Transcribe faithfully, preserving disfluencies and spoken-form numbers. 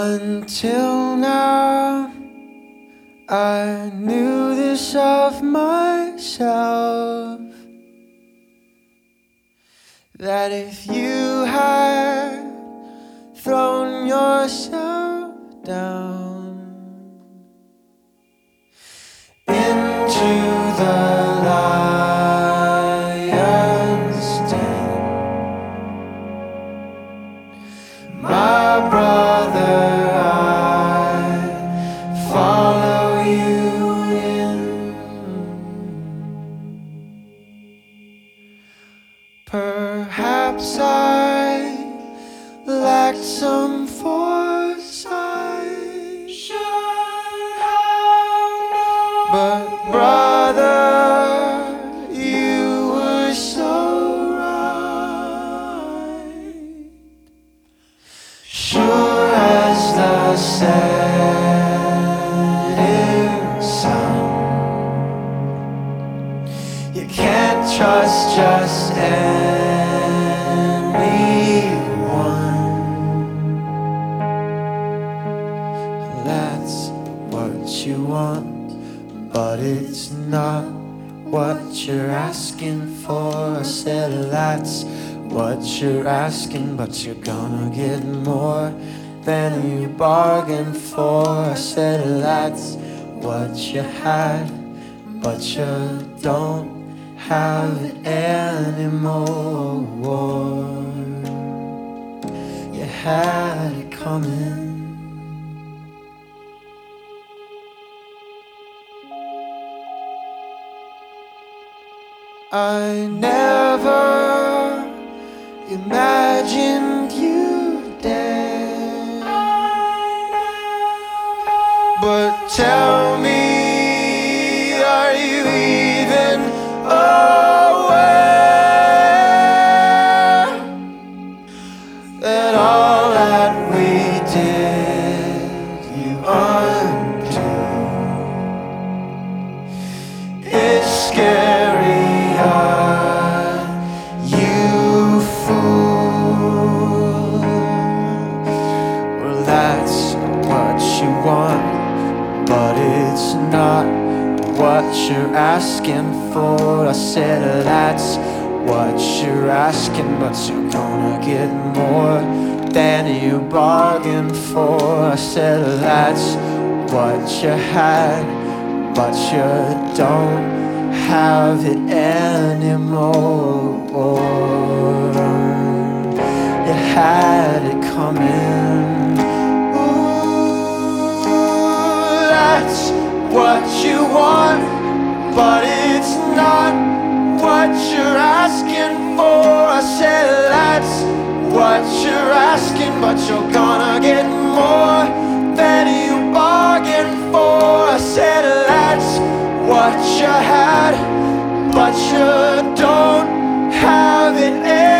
Until now, I knew this of myself, that if you had thrown yourself down into the lion's den, my brother, I'd follow you in. Perhaps I lacked some foresight, should have known. But brother, you were so right. Sure as the setting sun, you can't trust just anyone. That's what you want, but it's not what you're asking for. I said that's what you're asking, but you're gonna get more than you bargained for. I said that's what you had, but you don't have it anymore. You had it coming. I never imagined you dead, but tell me, are you even aware that all that we did you undo is scary? You fool. Well, that's what you want, but it's not what you're asking for. I said that's what you're asking, but you're gonna get more than you bargained for. I said that's what you had, but you don't have it anymore. You had it coming. Ooh, that's what you want, but it's not what you're asking for. I said that's what you're asking, but you're gonna get more than you bargained for. I said that's what you had, but you don't have it anymore.